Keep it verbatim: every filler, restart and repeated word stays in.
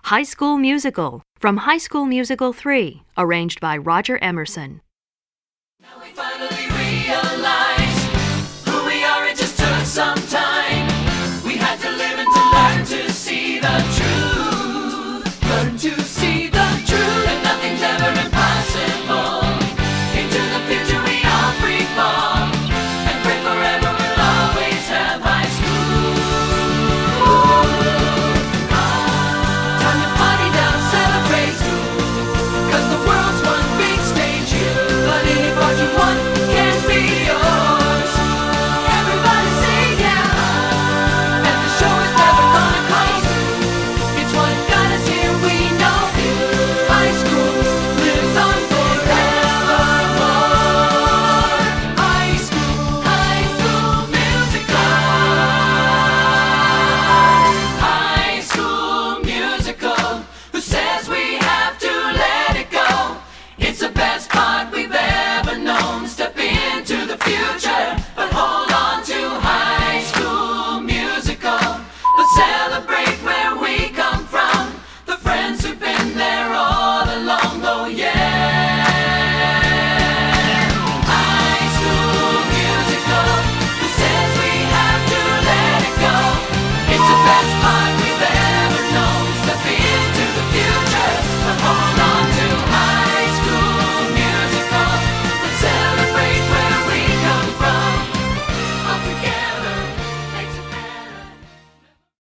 High School Musical from High School Musical three, arranged by Roger Emerson. Now we finally realize who we are, it just took some